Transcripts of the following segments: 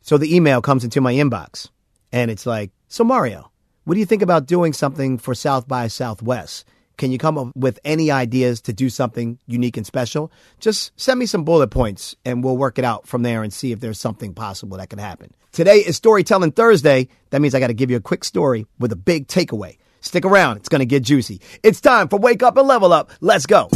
So the email comes into my inbox and it's like, so Mario, what do you think about doing something for South by Southwest? Can you come up with any ideas to do something unique and special? Just send me some bullet points and we'll work it out from there and see if there's something possible that could happen. Today is Storytelling Thursday. That means I got to give you a quick story with a big takeaway. Stick around. It's going to get juicy. It's time for Wake Up and Level Up. Let's go.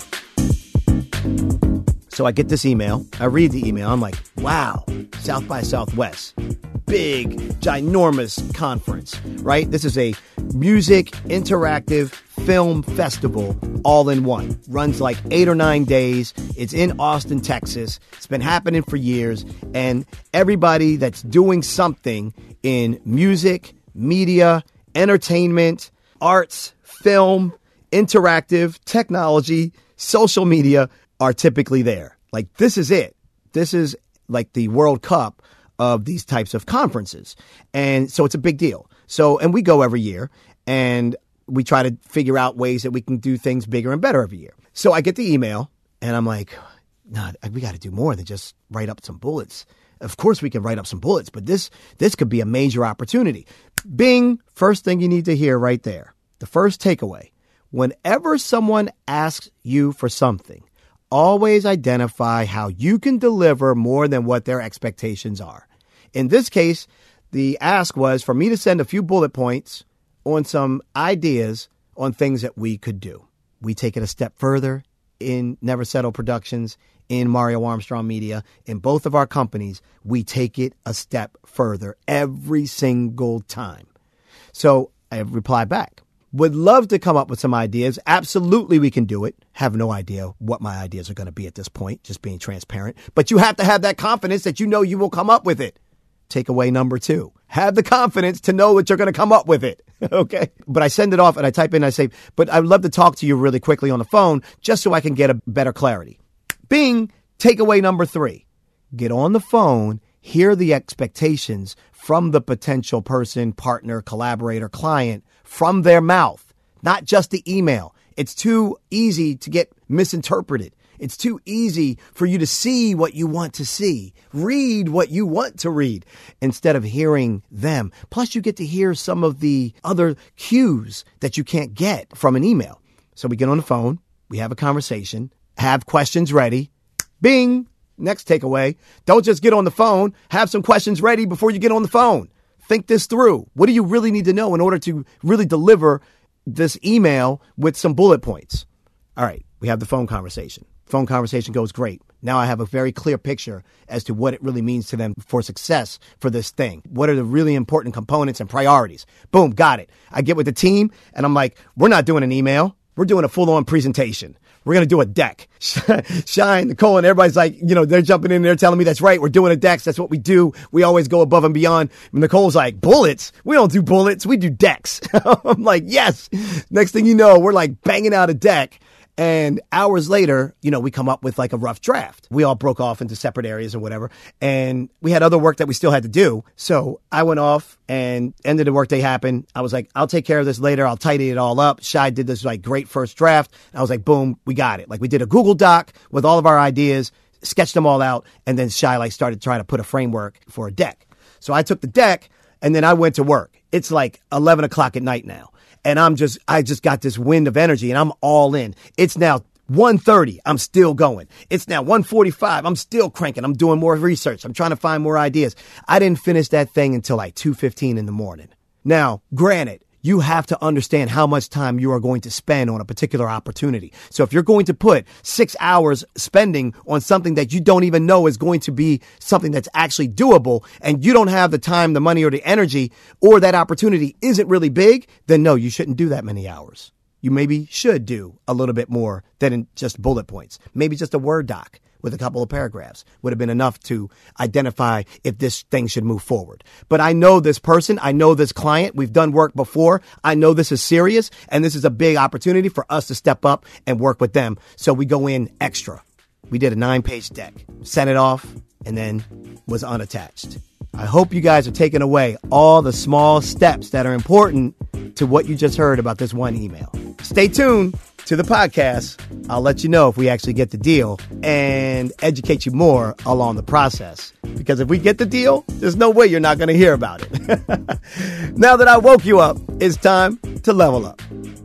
So I get this email. I read the email. I'm like, wow, South by Southwest. Big, ginormous conference, right? This is a music, interactive film festival all in one. Runs like 8 or 9 days. It's in Austin, Texas. It's been happening for years. And everybody that's doing something in music, media, entertainment, arts, film, interactive, technology, social media are typically there. Like, this is it. This is like the World Cup of these types of conferences. And so it's a big deal. So, and we go every year and we try to figure out ways that we can do things bigger and better every year. So I get the email and I'm like, nah, we got to do more than just write up some bullets. Of course we can write up some bullets, but this could be a major opportunity. Bing, first thing you need to hear right there. The first takeaway. Whenever someone asks you for something, always identify how you can deliver more than what their expectations are. In this case, the ask was for me to send a few bullet points on some ideas on things that we could do. We take it a step further in Never Settle Productions, in Mario Armstrong Media, in both of our companies. We take it a step further every single time. So I reply back. Would love to come up with some ideas. Absolutely, we can do it. Have no idea what my ideas are going to be at this point, just being transparent. But you have to have that confidence that you know you will come up with it. Takeaway number 2. Have the confidence to know that you're going to come up with it. Okay. But I send it off and I type in, I say, but I'd love to talk to you really quickly on the phone just so I can get a better clarity. Bing. Takeaway number 3. Get on the phone, hear the expectations from the potential person, partner, collaborator, client, from their mouth, not just the email. It's too easy to get misinterpreted. It's too easy for you to see what you want to see, read what you want to read instead of hearing them. Plus, you get to hear some of the other cues that you can't get from an email. So we get on the phone, we have a conversation, have questions ready. Bing. Next takeaway. Don't just get on the phone. Have some questions ready before you get on the phone. Think this through. What do you really need to know in order to really deliver this email with some bullet points? All right. We have the phone conversation. Phone conversation goes great. Now I have a very clear picture as to what it really means to them for success for this thing. What are the really important components and priorities? Boom. Got it. I get with the team and I'm like, we're not doing an email. We're doing a full-on presentation. We're going to do a deck. Shine, Nicole, and everybody's like, they're jumping in there telling me that's right. We're doing a decks. That's what we do. We always go above and beyond. Nicole's like, bullets? We don't do bullets. We do decks. I'm like, yes. Next thing you know, we're like banging out a deck. And hours later, we come up with like a rough draft. We all broke off into separate areas or whatever. And we had other work that we still had to do. So I went off and ended the workday happened. I was like, I'll take care of this later. I'll tidy it all up. Shai did this like great first draft. I was like, boom, we got it. Like we did a Google Doc with all of our ideas, sketched them all out. And then Shai like started trying to put a framework for a deck. So I took the deck and then I went to work. It's like 11 o'clock at night now. And I just got this wind of energy and I'm all in. It's now 1:30. I'm still going. It's now 1:45. I'm still cranking. I'm doing more research. I'm trying to find more ideas. I didn't finish that thing until like 2:15 in the morning. Now, granted, you have to understand how much time you are going to spend on a particular opportunity. So if you're going to put 6 hours spending on something that you don't even know is going to be something that's actually doable and you don't have the time, the money, or the energy, or that opportunity isn't really big, then no, you shouldn't do that many hours. You maybe should do a little bit more than just bullet points. Maybe just a Word doc with a couple of paragraphs would have been enough to identify if this thing should move forward. But I know this person. I know this client. We've done work before. I know this is serious and this is a big opportunity for us to step up and work with them. So we go in extra. We did a 9-page deck, sent it off, and then was unattached. I hope you guys are taking away all the small steps that are important to what you just heard about this one email. Stay tuned. to the podcast, I'll let you know if we actually get the deal and educate you more along the process. Because if we get the deal, there's no way you're not going to hear about it. Now that I woke you up, it's time to level up.